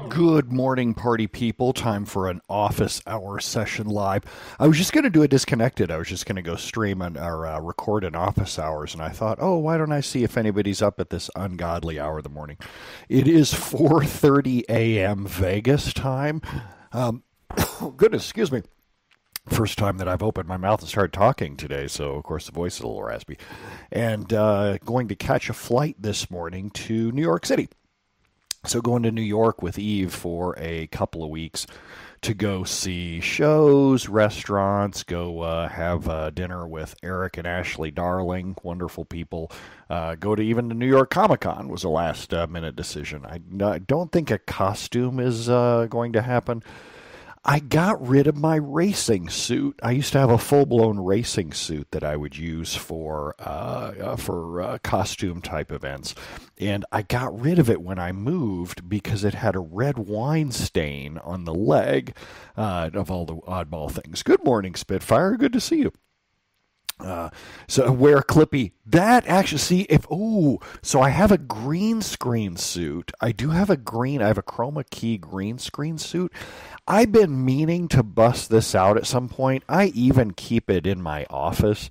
Good morning, party people. Time for an office hour session live. I was just going to do it disconnected. I was just going to go stream or record an office hours, and I thought, oh, why don't I see if anybody's up at this ungodly hour of the morning? It is 4:30 a.m. Vegas time. Goodness, excuse me. First time that I've opened my mouth and started talking today, so of course the voice is a little raspy. And going to catch a flight this morning to New York City. So going to New York with Eve for a couple of weeks to go see shows, restaurants, go have dinner with Eric and Ashley Darling, wonderful people. Go to even the New York Comic Con was a last minute decision. I don't think a costume is going to happen. I got rid of my racing suit. I used to have a full-blown racing suit that I would use for costume type events, and I got rid of it when I moved because it had a red wine stain on the leg. Of all the oddball things. Good morning, Spitfire. Good to see you. So wear Clippy. That actually, so I have a green screen suit. I have a chroma key green screen suit. I've been meaning to bust this out at some point. I even keep it in my office.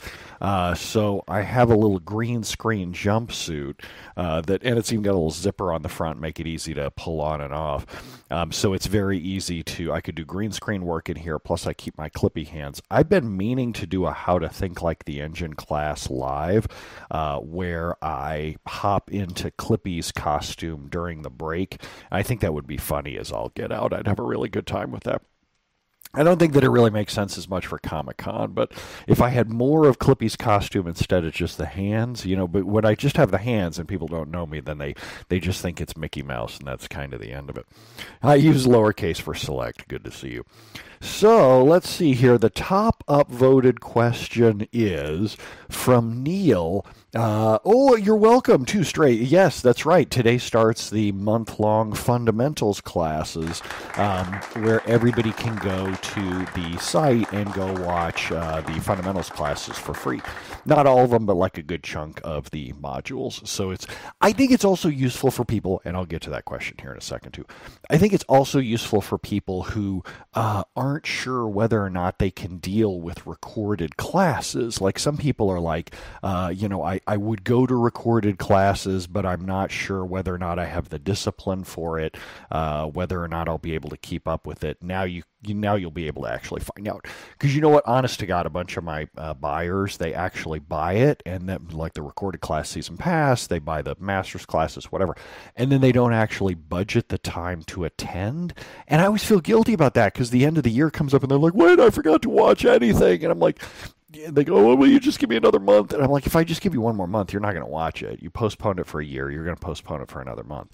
So I have a little green screen jumpsuit and it's even got a little zipper on the front, make it easy to pull on and off. So it's very easy I could do green screen work in here, plus I keep my Clippy hands. I've been meaning to do a How to Think Like the Engine class live, where I hop into Clippy's costume during the break. I think that would be funny as all get out. I'd have a really good time with that. I don't think that it really makes sense as much for Comic-Con, but if I had more of Clippy's costume instead of just the hands, but when I just have the hands and people don't know me, then they just think it's Mickey Mouse, and that's kind of the end of it. I use lowercase for select. Good to see you. So let's see here. The top upvoted question is from Neil. You're welcome. 2 straight. Yes, that's right. Today starts the month-long fundamentals classes, where everybody can go to the site and go watch the fundamentals classes for free. Not all of them, but like a good chunk of the modules. So I think it's also useful for people, and I'll get to that question here in a second too. I think it's also useful for people who aren't sure whether or not they can deal with recorded classes. Like some people are like, I would go to recorded classes, but I'm not sure whether or not I have the discipline for it, whether or not I'll be able to keep up with it. Now you'll be able to actually find out. Because you know what? Honest to God, a bunch of my buyers, they actually buy it, and then like the recorded class season pass, they buy the master's classes, whatever, and then they don't actually budget the time to attend. And I always feel guilty about that because the end of the year comes up and they're like, wait, I forgot to watch anything. And I'm like, they go, well, will you just give me another month? And I'm like, if I just give you one more month, you're not going to watch it. You postponed it for a year, you're going to postpone it for another month.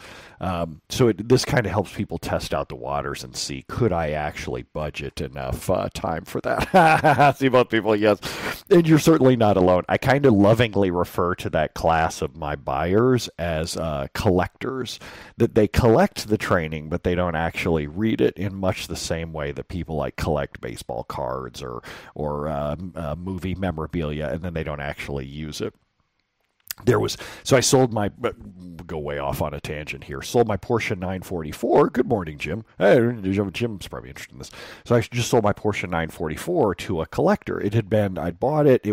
This kind of helps people test out the waters and see, could I actually budget enough time for that? See both people, yes. And you're certainly not alone. I kind of lovingly refer to that class of my buyers as collectors, that they collect the training, but they don't actually read it in much the same way that people like collect baseball cards or movie memorabilia, and then they don't actually use it. So I sold go way off on a tangent here. Sold my Porsche 944. Good morning, Jim. Hey, Jim's probably interested in this. So I just sold my Porsche 944 to a collector. I bought it.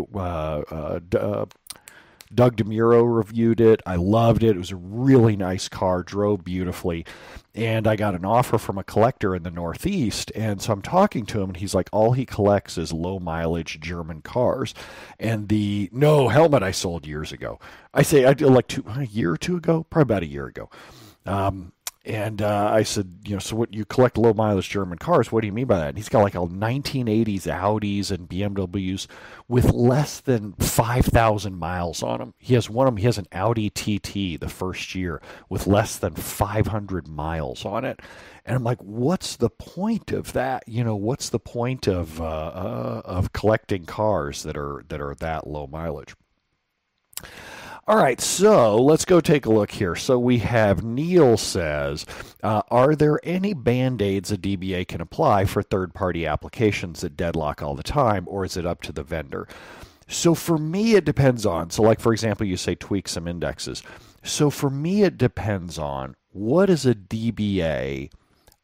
Doug DeMuro reviewed it. I loved it. It was a really nice car, drove beautifully. And I got an offer from a collector in the Northeast. And so I'm talking to him, and he's like, all he collects is low-mileage German cars. And no helmet I sold years ago. I did like a year or two ago, probably about a year ago. And I said, so what, you collect low mileage German cars? What do you mean by that? And he's got like a 1980s Audis and BMWs with less than 5,000 miles on them. He has he has an Audi TT the first year with less than 500 miles on it. And I'm like, what's the point of that? What's the point of collecting cars that are that low mileage? All right, so let's go take a look here. So we have Neil says, are there any Band-Aids a DBA can apply for third-party applications that deadlock all the time, or is it up to the vendor? So for me, it depends on. So like, for example, you say tweak some indexes. So for me, it depends on what is a DBA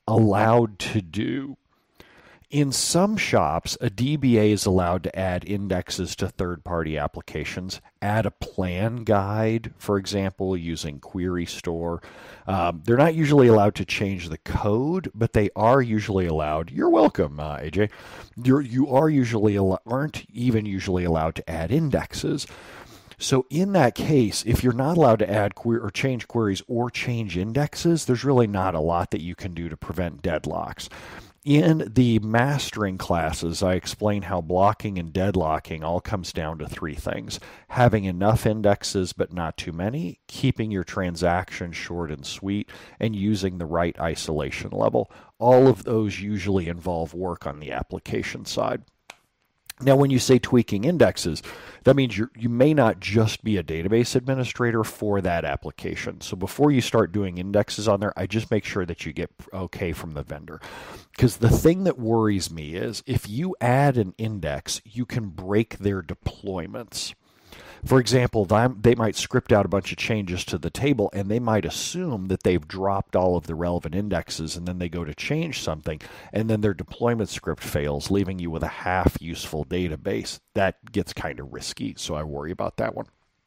allowed to do. In some shops, a DBA is allowed to add indexes to third-party applications, add a plan guide, for example, using Query Store. They're not usually allowed to change the code, but they are usually allowed. You're welcome, AJ. You are usually aren't even usually allowed to add indexes. So in that case, if you're not allowed to add or change queries or change indexes, there's really not a lot that you can do to prevent deadlocks. In the mastering classes, I explain how blocking and deadlocking all comes down to three things: having enough indexes but not too many, keeping your transaction short and sweet, and using the right isolation level. All of those usually involve work on the application side. Now, when you say tweaking indexes, that means you may not just be a database administrator for that application. So before you start doing indexes on there, I just make sure that you get okay from the vendor. Because the thing that worries me is if you add an index, you can break their deployments. For example, they might script out a bunch of changes to the table, and they might assume that they've dropped all of the relevant indexes, and then they go to change something, and then their deployment script fails, leaving you with a half-useful database. That gets kind of risky, so I worry about that one.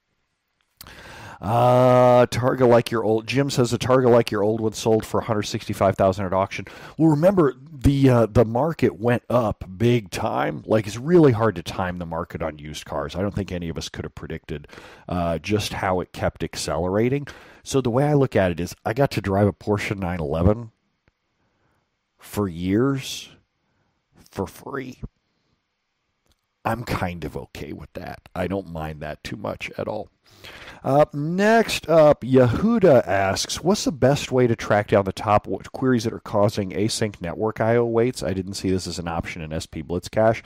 Targa like your old. Jim says a Targa like your old one sold for $165,000 at auction. Well, remember the market went up big time. Like, it's really hard to time the market on used cars. I don't think any of us could have predicted just how it kept accelerating. So the way I look at it is, I got to drive a Porsche 911 for years for free. I'm kind of okay with that. I don't mind that too much at all. Next up, Yehuda asks, what's the best way to track down the top queries that are causing async network I/O waits? I didn't see this as an option in SP Blitzcache.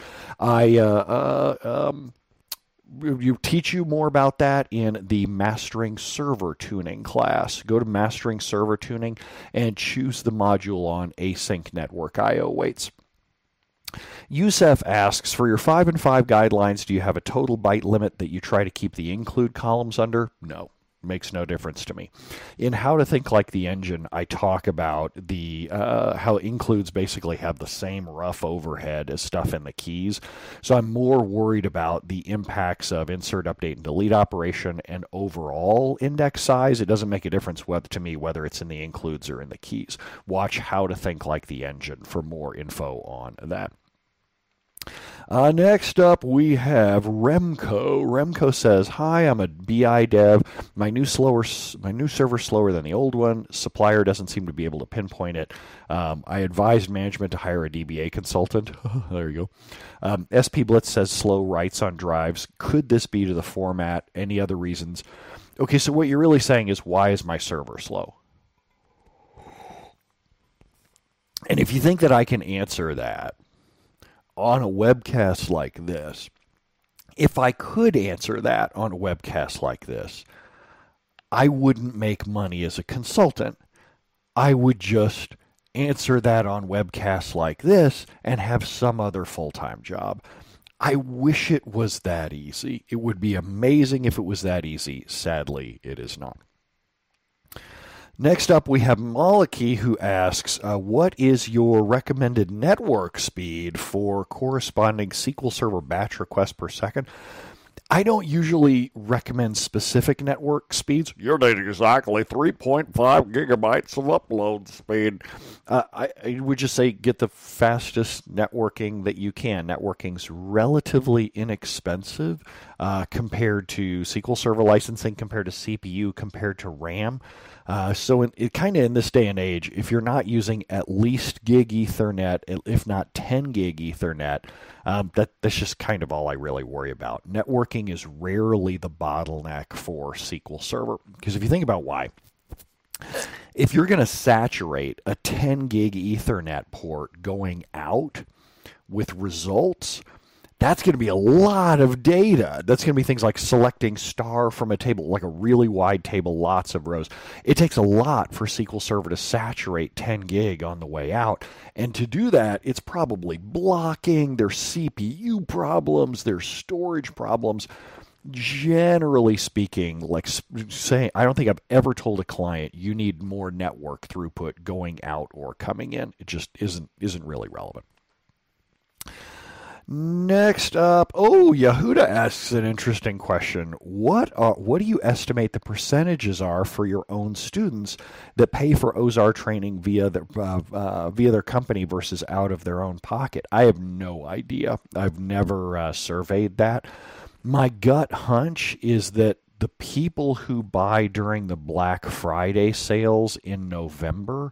You teach you more about that in the Mastering Server Tuning class. Go to Mastering Server Tuning and choose the module on async network I/O waits. Yusef asks, for your 5 and 5 guidelines, do you have a total byte limit that you try to keep the include columns under? No, makes no difference to me. In How to Think Like the Engine, I talk about the how includes basically have the same rough overhead as stuff in the keys. So I'm more worried about the impacts of insert, update, and delete operation and overall index size. It doesn't make a difference to me whether it's in the includes or in the keys. Watch How to Think Like the Engine for more info on that. Next up, we have Remco. Remco says, hi, I'm a BI dev. My new server's slower than the old one. Supplier doesn't seem to be able to pinpoint it. I advised management to hire a DBA consultant. There you go. SP Blitz says slow writes on drives. Could this be to the format? Any other reasons? Okay, so what you're really saying is, why is my server slow? And if you think that I can answer that on a webcast like this, if I could answer that on a webcast like this, I wouldn't make money as a consultant. I would just answer that on webcasts like this and have some other full-time job. I wish it was that easy. It would be amazing if it was that easy. Sadly, it is not. Next up, we have Maliki, who asks, what is your recommended network speed for corresponding SQL Server batch requests per second? I don't usually recommend specific network speeds. You need exactly 3.5 gigabytes of upload speed. I would just say get the fastest networking that you can. Networking's relatively inexpensive compared to SQL Server licensing, compared to CPU, compared to RAM. So in this day and age, if you're not using at least gig Ethernet, if not 10 gig Ethernet, that's just kind of all I really worry about. Networking is rarely the bottleneck for SQL Server, because if you think about why, if you're going to saturate a 10 gig Ethernet port going out with results, that's going to be a lot of data. That's going to be things like selecting star from a table, like a really wide table, lots of rows. It takes a lot for SQL Server to saturate 10 gig on the way out. And to do that, it's probably blocking, there's CPU problems, there's storage problems. generally speaking, like saying, I don't think I've ever told a client you need more network throughput going out or coming in. It just isn't really relevant. Next up, Yehuda asks an interesting question. What do you estimate the percentages are for your own students that pay for Ozar training via their company versus out of their own pocket? I have no idea. I've never surveyed that. My gut hunch is that the people who buy during the Black Friday sales in November,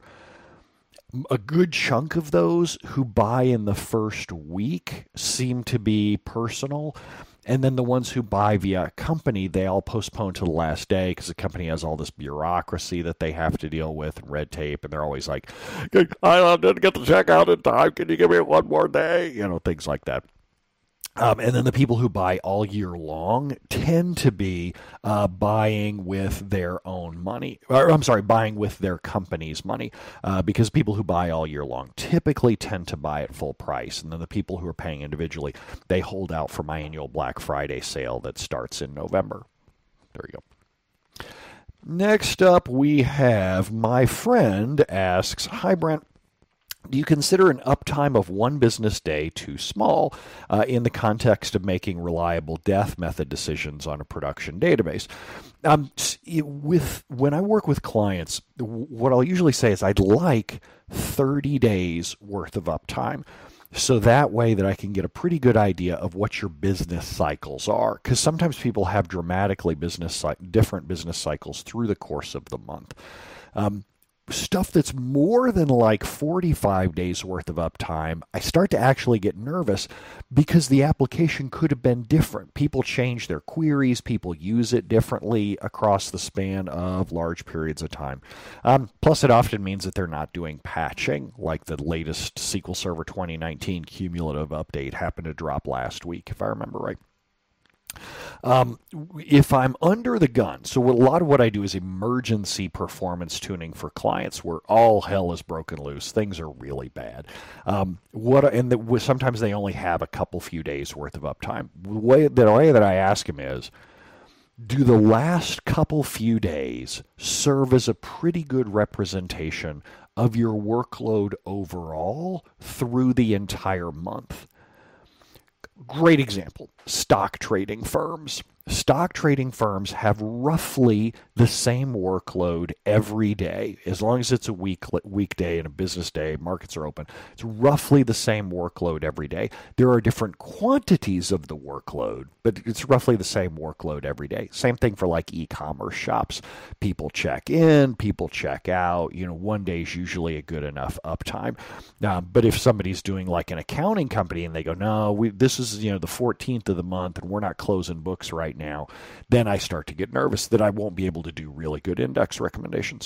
a good chunk of those who buy in the first week seem to be personal. And then the ones who buy via a company, they all postpone to the last day because the company has all this bureaucracy that they have to deal with and red tape. And they're always like, I didn't get the check out in time. Can you give me one more day? Things like that. And then the people who buy all year long tend to be buying with their own money. Buying with their company's money, because people who buy all year long typically tend to buy at full price. And then the people who are paying individually, they hold out for my annual Black Friday sale that starts in November. There you go. Next up, we have my friend asks, "Hi, Brent. Do you consider an uptime of one business day too small in the context of making reliable death method decisions on a production database?" When I work with clients, what I'll usually say is I'd like 30 days worth of uptime. So that way that I can get a pretty good idea of what your business cycles are. Because sometimes people have dramatically different business cycles through the course of the month. Stuff that's more than like 45 days worth of uptime, I start to actually get nervous because the application could have been different. People change their queries, people use it differently across the span of large periods of time. Plus, it often means that they're not doing patching, like the latest SQL Server 2019 cumulative update happened to drop last week, if I remember right. If I'm under the gun, so a lot of what I do is emergency performance tuning for clients where all hell is broken loose. Things are really bad. Sometimes they only have a few days worth of uptime. The way that I ask them is, do the last few days serve as a pretty good representation of your workload overall through the entire month? Great example, stock trading firms. Stock trading firms have roughly the same workload every day. As long as it's a weekday and a business day, markets are open, it's roughly the same workload every day. There are different quantities of the workload, but it's roughly the same workload every day. Same thing for like e-commerce shops. People check in, people check out. One day is usually a good enough uptime. But if somebody's doing like an accounting company and they go, no, this is the 14th of the month and we're not closing books right now, then I start to get nervous that I won't be able to do really good index recommendations.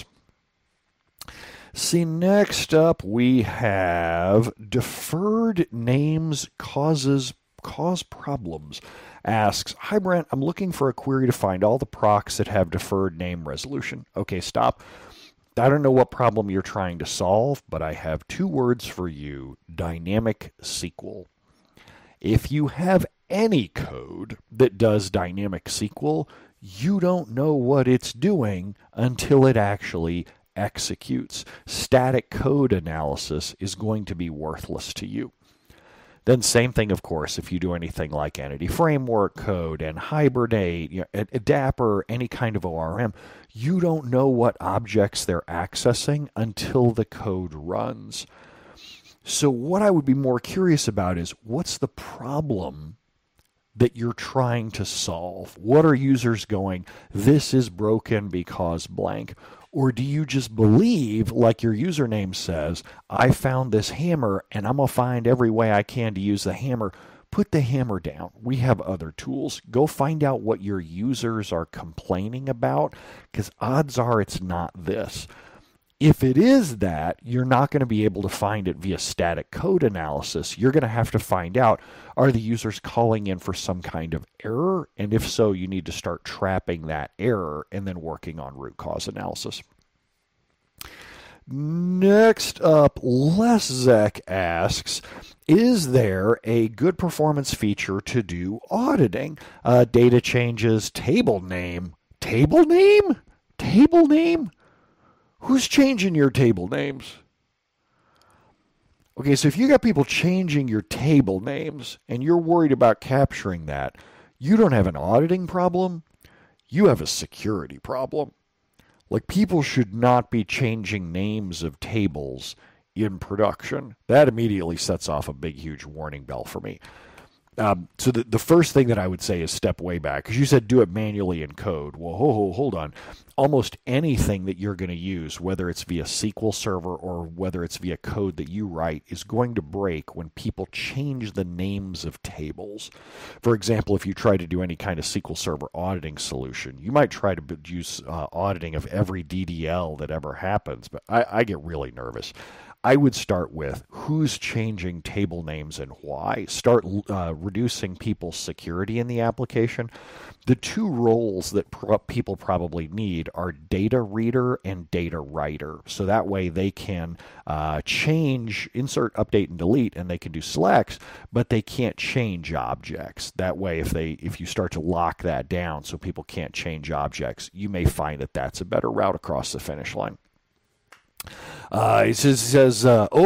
See, next up we have deferred names cause problems. Asks, "Hi Brent, I'm looking for a query to find all the procs that have deferred name resolution." Okay, stop. I don't know what problem you're trying to solve, but I have 2 words for you: dynamic SQL. If you have any code that does dynamic SQL, you don't know what it's doing until it actually executes. Static code analysis is going to be worthless to you. Then same thing, of course, if you do anything like Entity Framework code and Hibernate, Dapper, any kind of ORM, you don't know what objects they're accessing until the code runs. So what I would be more curious about is, what's the problem that you're trying to solve? What are users going, this is broken because blank? Or do you just believe, like your username says, I found this hammer and I'm going to find every way I can to use the hammer? Put the hammer down. We have other tools. Go find out what your users are complaining about, because odds are it's not this. If it is that, you're not going to be able to find it via static code analysis. You're going to have to find out, are the users calling in for some kind of error? And if so, you need to start trapping that error and then working on root cause analysis. Next up, Leszek asks, Is there a good performance feature to do auditing? Data changes, table name. Table name? Table name? Who's changing your table names? Okay, so if you got people changing your table names and you're worried about capturing that, you don't have an auditing problem, you have a security problem. Like, people should not be changing names of tables in production. That immediately sets off a big, huge warning bell for me. So the first thing that I would say is step way back, because you said do it manually in code. Well, hold on. Almost anything that you're going to use, whether it's via SQL Server or whether it's via code that you write, is going to break when people change the names of tables. For example, if you try to do any kind of SQL Server auditing solution, you might try to use auditing of every DDL that ever happens, but I get really nervous. I would start with who's changing table names and why. Start reducing people's security in the application. The two roles that people probably need are data reader and data writer. So that way they can change, insert, update, and delete, and they can do selects, but they can't change objects. That way, if you start to lock that down so people can't change objects, you may find that that's a better route across the finish line. He says,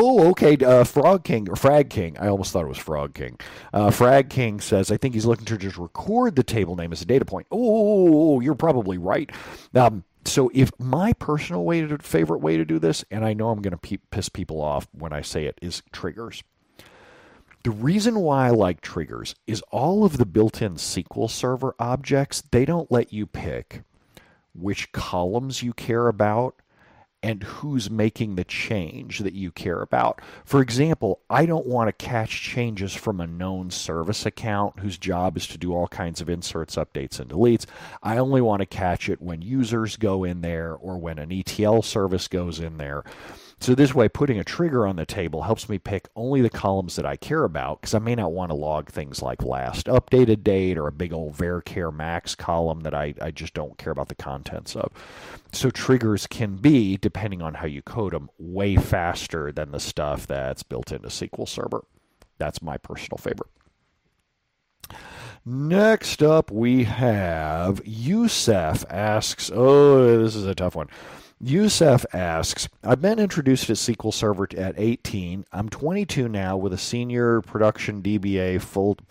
Frog King, or Frag King. I almost thought it was Frog King. Frag King says, I think he's looking to just record the table name as a data point. Oh, you're probably right. So if my personal favorite way to do this, and I know I'm going to piss people off when I say it, is triggers. The reason why I like triggers is all of the built-in SQL Server objects, they don't let you pick which columns you care about and who's making the change that you care about. For example, I don't want to catch changes from a known service account whose job is to do all kinds of inserts, updates, and deletes. I only want to catch it when users go in there or when an ETL service goes in there. So this way, putting a trigger on the table helps me pick only the columns that I care about, because I may not want to log things like last updated date or a big old varchar max column that I just don't care about the contents of. So triggers can be, depending on how you code them, way faster than the stuff that's built into SQL Server. That's my personal favorite. Next up, we have Youssef asks, this is a tough one. Youssef asks, I've been introduced to SQL Server at 18. I'm 22 now with a senior production DBA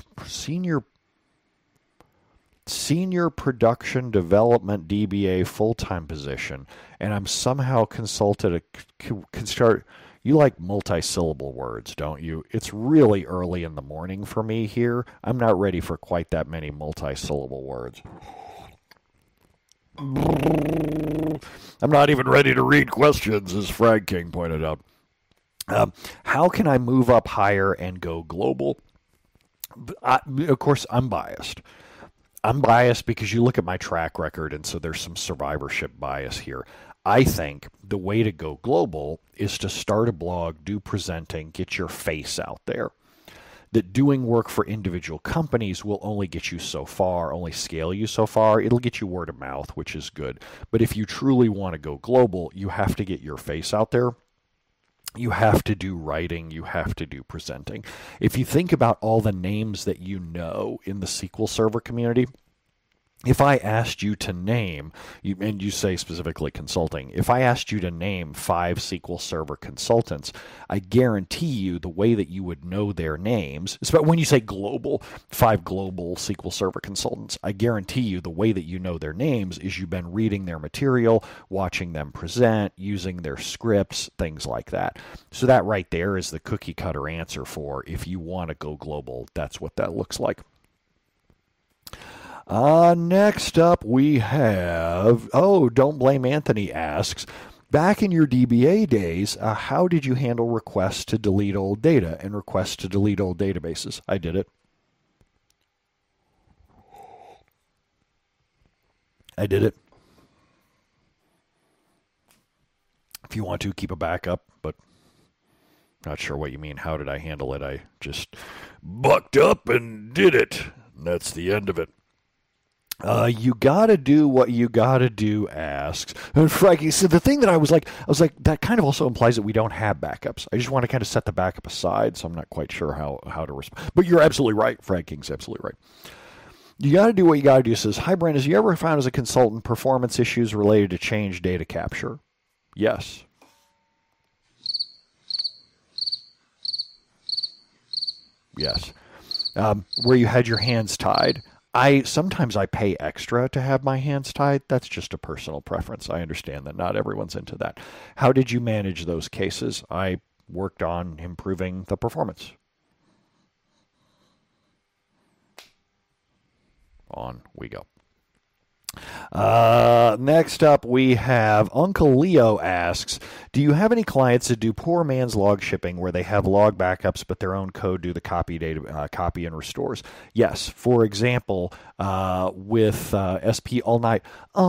senior production development DBA full-time position, and I'm somehow consulted can start. You like multi-syllable words, don't you? It's really early in the morning for me here. I'm not ready for quite that many multi-syllable words. I'm not even ready to read questions, as Frag King pointed out. How can I move up higher and go global? Of course, I'm biased. I'm biased because you look at my track record, and so there's some survivorship bias here. I think the way to go global is to start a blog, do presenting, get your face out there. That doing work for individual companies will only get you so far, only scale you so far. It'll get you word of mouth, which is good. But if you truly want to go global, you have to get your face out there. You have to do writing. You have to do presenting. If you think about all the names that you know in the SQL Server community, if I asked you to name, and you say specifically consulting, if I asked you to name 5 SQL Server consultants, I guarantee you the way that you would know their names, especially when you say global, 5 global SQL Server consultants, I guarantee you the way that you know their names is you've been reading their material, watching them present, using their scripts, things like that. So that right there is the cookie cutter answer for if you want to go global, that's what that looks like. Next up we have, Don't Blame Anthony asks, back in your DBA days, how did you handle requests to delete old data and requests to delete old databases? I did it. If you want to, keep a backup, but not sure what you mean. How did I handle it? I just bucked up and did it. And that's the end of it. You gotta do what you gotta do, asks. And Frankie, so the thing that I was like, that kind of also implies that we don't have backups. I just want to kind of set the backup aside, so I'm not quite sure how to respond. But you're absolutely right. Frankie's absolutely right. You gotta do what you gotta do, says, hi, Brent, has you ever found as a consultant performance issues related to change data capture? Yes. Yes. Where you had your hands tied. Sometimes I pay extra to have my hands tied. That's just a personal preference. I understand that not everyone's into that. How did you manage those cases? I worked on improving the performance. On we go. Next up, we have Uncle Leo asks, do you have any clients that do poor man's log shipping where they have log backups but their own code do the copy and restores? Yes. For example, with SP All Night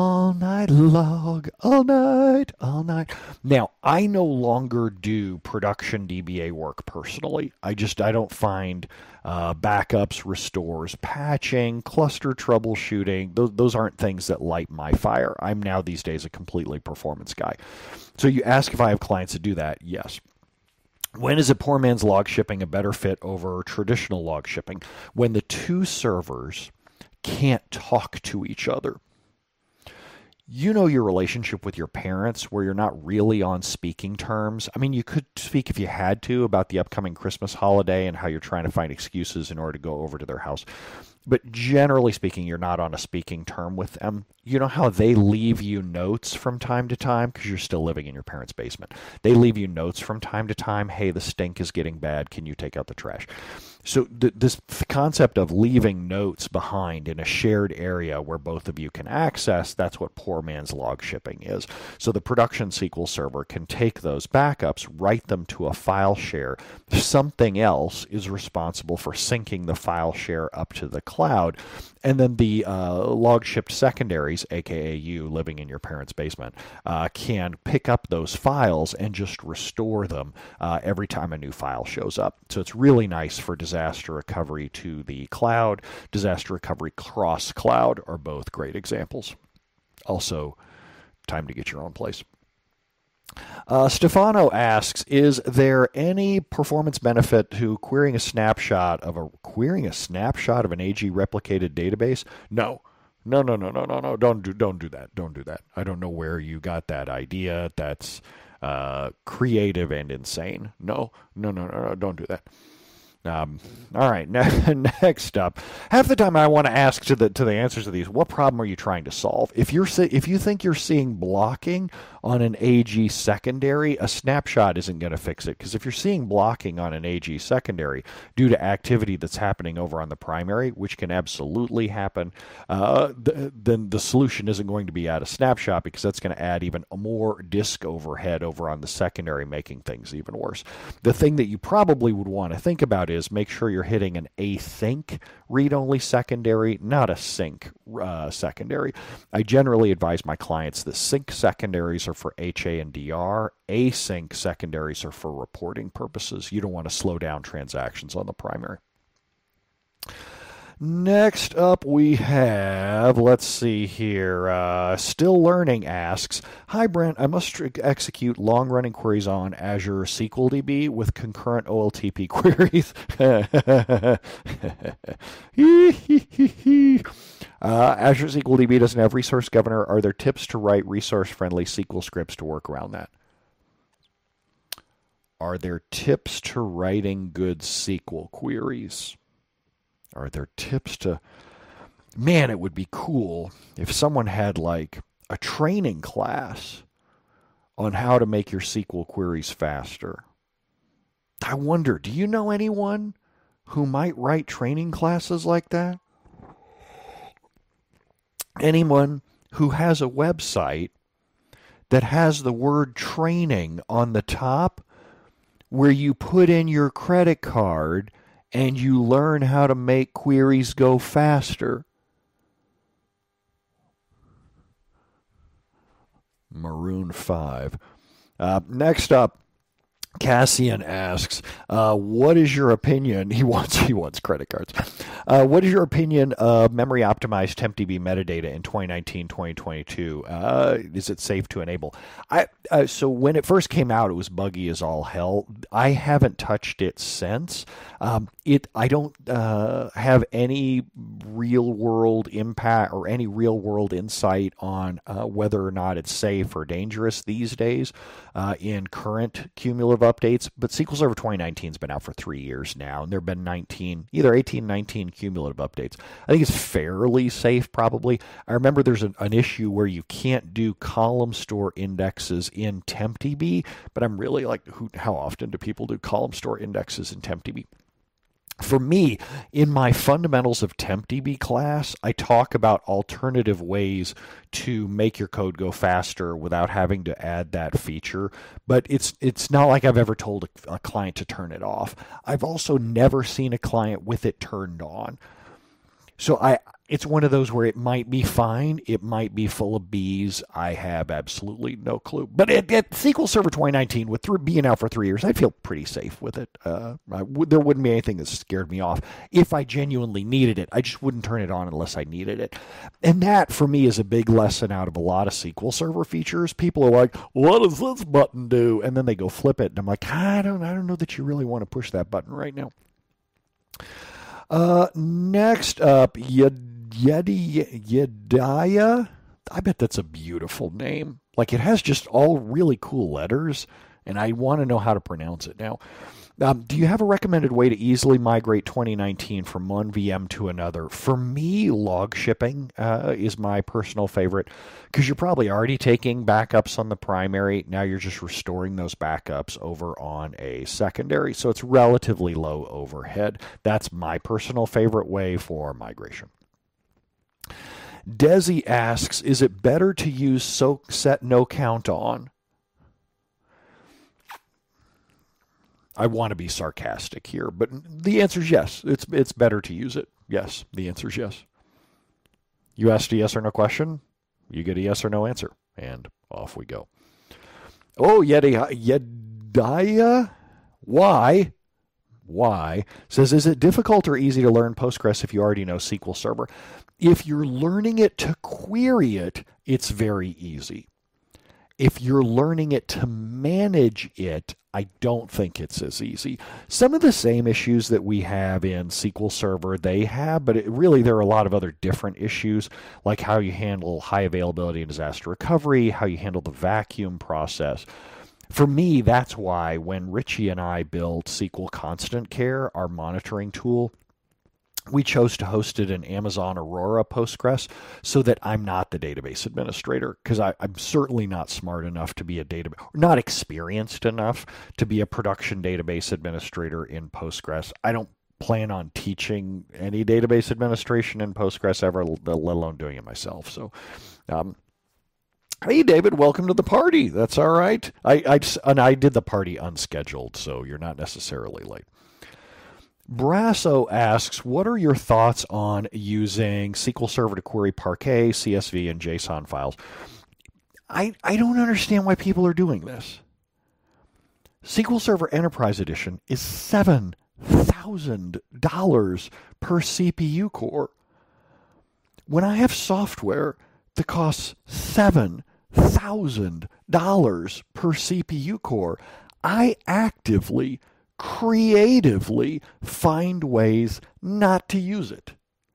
log, all night. Now, I no longer do production DBA work personally. I don't find backups, restores, patching, cluster troubleshooting. Those aren't things that light my fire. I'm now these days a completely performance guy. So you ask if I have clients that do that. Yes. When is a poor man's log shipping a better fit over traditional log shipping? When the two servers can't talk to each other. You know your relationship with your parents where you're not really on speaking terms. I mean, you could speak if you had to about the upcoming Christmas holiday and how you're trying to find excuses in order to go over to their house. But generally speaking, you're not on a speaking term with them. You know how they leave you notes from time to time because you're still living in your parents' basement. They leave you notes from time to time. Hey, the stink is getting bad. Can you take out the trash? So this concept of leaving notes behind in a shared area where both of you can access, that's what poor man's log shipping is. So the production SQL server can take those backups, write them to a file share. Something else is responsible for syncing the file share up to the cloud. And then the log shipped secondaries, aka you living in your parents' basement, can pick up those files and just restore them every time a new file shows up. So it's really nice for disaster recovery to the cloud. Disaster recovery cross cloud are both great examples. Also, time to get your own place. Stefano asks, is there any performance benefit to querying a snapshot of an AG replicated database? No. No. Don't do that. Don't do that. I don't know where you got that idea. That's creative and insane. No. Don't do that. All right. Next up, half the time I want to ask to the answers to these, what problem are you trying to solve? If you think you're seeing blocking on an AG secondary, a snapshot isn't going to fix it. Because if you're seeing blocking on an AG secondary due to activity that's happening over on the primary, which can absolutely happen, then the solution isn't going to be add a snapshot because that's going to add even more disk overhead over on the secondary, making things even worse. The thing that you probably would want to think about is make sure you're hitting an async read-only secondary, not a sync secondary. I generally advise my clients that sync secondaries are for HA and DR. Async secondaries are for reporting purposes. You don't want to slow down transactions on the primary. Next up we have, let's see here, Still Learning asks, hi Brent, I must execute long-running queries on Azure SQL DB with concurrent OLTP queries. Azure SQL DB doesn't have resource governor. Are there tips to write resource-friendly SQL scripts to work around that? Are there tips to writing good SQL queries? Are there tips to... Man, it would be cool if someone had like a training class on how to make your SQL queries faster. I wonder, do you know anyone who might write training classes like that? Anyone who has a website that has the word training on the top where you put in your credit card and you learn how to make queries go faster. Maroon 5. Next up, Cassian asks, what is your opinion? He wants credit cards. What is your opinion of memory optimized TempDB metadata in 2019, 2022? Is it safe to enable? So when it first came out, it was buggy as all hell. I haven't touched it since. I don't have any real world impact or any real world insight on whether or not it's safe or dangerous these days in current cumulative updates. But SQL Server 2019 has been out for 3 years now, and there have been either 18, 19 cumulative updates. I think it's fairly safe, probably. I remember there's an issue where you can't do column store indexes in TempDB, but I'm really like, how often do people do column store indexes in TempDB? For me, in my Fundamentals of TempDB class, I talk about alternative ways to make your code go faster without having to add that feature. But it's not like I've ever told a client to turn it off. I've also never seen a client with it turned on. So it's one of those where it might be fine. It might be full of bees. I have absolutely no clue. But at SQL Server 2019, with being out for 3 years, I feel pretty safe with it. There wouldn't be anything that scared me off. If I genuinely needed it, I just wouldn't turn it on unless I needed it. And that, for me, is a big lesson out of a lot of SQL Server features. People are like, what does this button do? And then they go flip it. And I'm like, I don't know that you really want to push that button right now. Next up, Yediah. I bet that's a beautiful name. Like, it has just all really cool letters, and I want to know how to pronounce it now. Do you have a recommended way to easily migrate 2019 from one VM to another? For me, log shipping is my personal favorite, because you're probably already taking backups on the primary. Now you're just restoring those backups over on a secondary, so it's relatively low overhead. That's my personal favorite way for migration. Desi asks, is it better to use soak set no count on? I want to be sarcastic here, but the answer is yes. It's better to use it. Yes, the answer is yes. You asked a yes or no question, you get a yes or no answer, and off we go. Oh, Yediah, why says, is it difficult or easy to learn Postgres if you already know SQL Server? If you're learning it to query it, it's very easy. If you're learning it to manage it, I don't think it's as easy. Some of the same issues that we have in SQL Server, they have, but really there are a lot of other different issues, like how you handle high availability and disaster recovery, how you handle the vacuum process. For me, that's why when Richie and I built SQL Constant Care, our monitoring tool, we chose to host it in Amazon Aurora Postgres so that I'm not the database administrator, because I'm certainly not smart enough to be not experienced enough to be a production database administrator in Postgres. I don't plan on teaching any database administration in Postgres ever, let alone doing it myself. So, hey, David, welcome to the party. That's all right. I did the party unscheduled, so you're not necessarily late. Brasso asks, what are your thoughts on using SQL Server to query Parquet, CSV, and JSON files? I don't understand why people are doing this. SQL Server Enterprise Edition is $7,000 per CPU core. When I have software that costs $7,000 per CPU core, I actively, creatively find ways not to use it.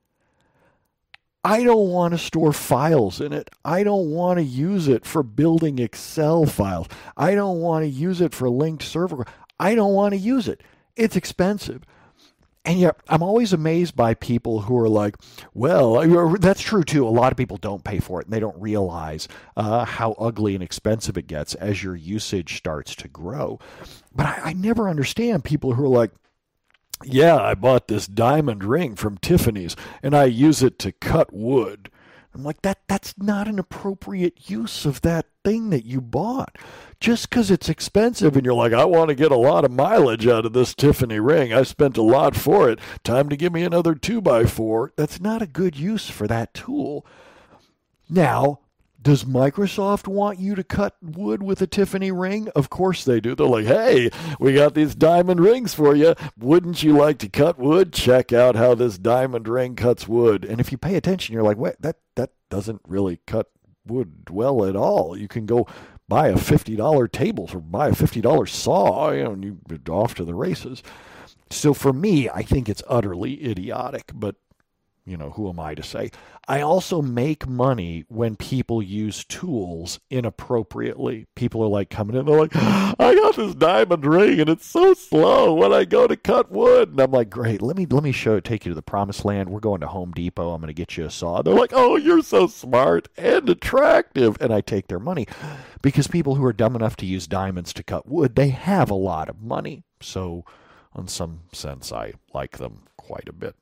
I don't want to store files in it. I don't want to use it for building Excel files. I don't want to use it for linked server. I don't want to use it. It's expensive. And yet, I'm always amazed by people who are like, well, that's true too. A lot of people don't pay for it, and they don't realize how ugly and expensive it gets as your usage starts to grow. But I never understand people who are like, yeah, I bought this diamond ring from Tiffany's, and I use it to cut wood. I'm like, that's not an appropriate use of that thing that you bought. Just because it's expensive and you're like, I want to get a lot of mileage out of this Tiffany ring. I spent a lot for it. Time to give me another 2x4. That's not a good use for that tool. Now, Does Microsoft want you to cut wood with a Tiffany ring? Of course they do. They're like, hey, we got these diamond rings for you. Wouldn't you like to cut wood? Check out how this diamond ring cuts wood. And if you pay attention, you're like, wait, that doesn't really cut wood well at all. You can go buy a $50 table or buy a $50 saw, and you're off to the races. So for me, I think it's utterly idiotic, but who am I to say? I also make money when people use tools inappropriately. People are like coming in, they're like, I got this diamond ring and it's so slow when I go to cut wood. And I'm like, great, let me take you to the promised land. We're going to Home Depot. I'm going to get you a saw. They're like, oh, you're so smart and attractive. And I take their money because people who are dumb enough to use diamonds to cut wood, they have a lot of money. So in some sense, I like them quite a bit.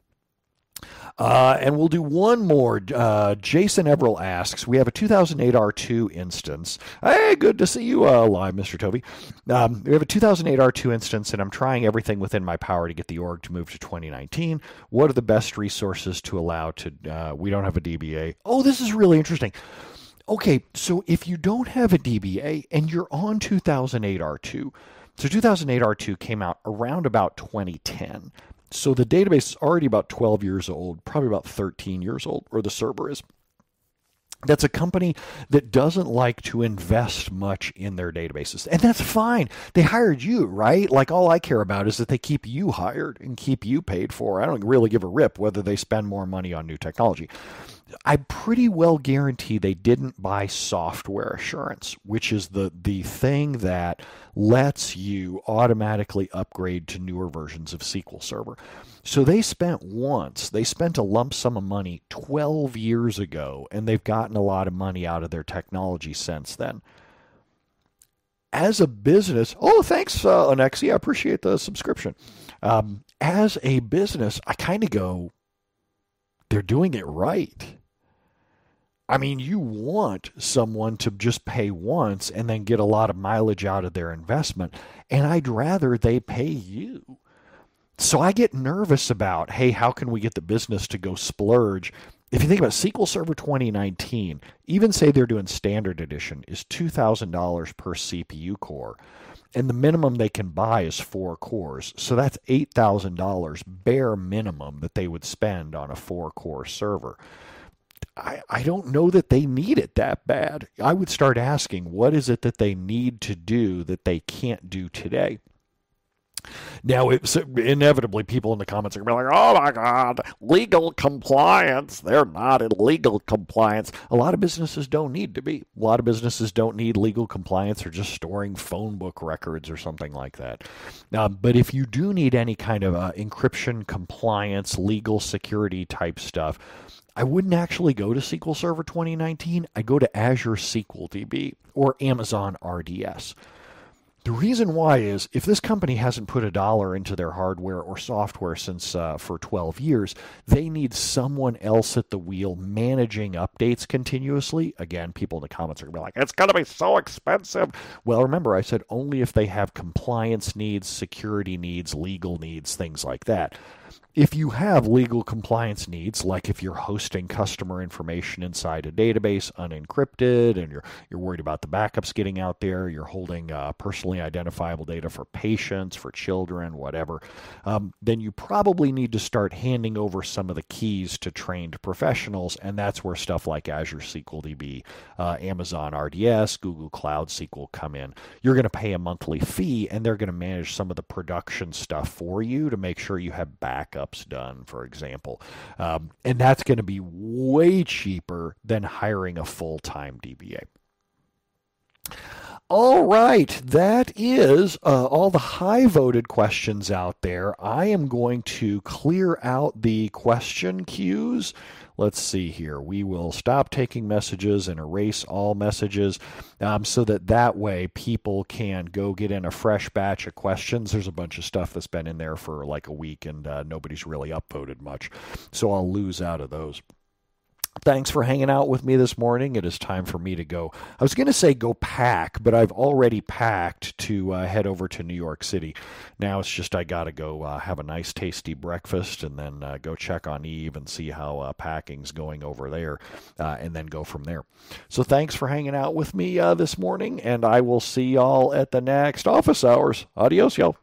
And we'll do one more. Jason Everell asks, we have a 2008 R2 instance. Hey, good to see you live, Mr. Toby. We have a 2008 R2 instance, and I'm trying everything within my power to get the org to move to 2019. What are the best resources to allow to, we don't have a DBA. Oh, this is really interesting. Okay, so if you don't have a DBA and you're on 2008 R2, so 2008 R2 came out around about 2010. So the database is already about 12 years old, probably about 13 years old, or the server is. That's a company that doesn't like to invest much in their databases. And that's fine. They hired you, right? Like, all I care about is that they keep you hired and keep you paid for. I don't really give a rip whether they spend more money on new technology. I pretty well guarantee they didn't buy software assurance, which is the thing that lets you automatically upgrade to newer versions of SQL Server. So they spent a lump sum of money 12 years ago, and they've gotten a lot of money out of their technology since then. As a business, oh, thanks, Anexi, I appreciate the subscription. As a business, I kind of go, they're doing it right. I mean, you want someone to just pay once and then get a lot of mileage out of their investment, and I'd rather they pay you. So I get nervous about, hey, how can we get the business to go splurge? If you think about SQL Server 2019, even say they're doing standard edition, is $2,000 per CPU core. And the minimum they can buy is 4 cores. So that's $8,000 bare minimum that they would spend on a 4-core server. I don't know that they need it that bad. I would start asking, what is it that they need to do that they can't do today? Now, inevitably, people in the comments are going to be like, oh my God, legal compliance. They're not in legal compliance. A lot of businesses don't need to be. A lot of businesses don't need legal compliance. They're just storing phone book records or something like that. But if you do need any kind of encryption, compliance, legal security type stuff, I wouldn't actually go to SQL Server 2019. I'd go to Azure SQL DB or Amazon RDS. The reason why is if this company hasn't put $1 into their hardware or software since for 12 years, they need someone else at the wheel managing updates continuously. Again, people in the comments are going to be like, it's going to be so expensive. Well, remember, I said only if they have compliance needs, security needs, legal needs, things like that. If you have legal compliance needs, like if you're hosting customer information inside a database unencrypted and you're worried about the backups getting out there, you're holding personally identifiable data for patients, for children, whatever, then you probably need to start handing over some of the keys to trained professionals, and that's where stuff like Azure SQL DB, Amazon RDS, Google Cloud SQL come in. You're going to pay a monthly fee, and they're going to manage some of the production stuff for you to make sure you have backups done, for example. And that's going to be way cheaper than hiring a full-time DBA. All right, that is all the high-voted questions out there. I am going to clear out the question queues. Let's see here. We will stop taking messages and erase all messages so that way people can go get in a fresh batch of questions. There's a bunch of stuff that's been in there for like a week and nobody's really upvoted much. So I'll lose out of those. Thanks for hanging out with me this morning. It is time for me to go. I was going to say go pack, but I've already packed to head over to New York City. Now it's just I got to go have a nice, tasty breakfast and then go check on Eve and see how packing's going over there and then go from there. So thanks for hanging out with me this morning, and I will see y'all at the next office hours. Adios, y'all.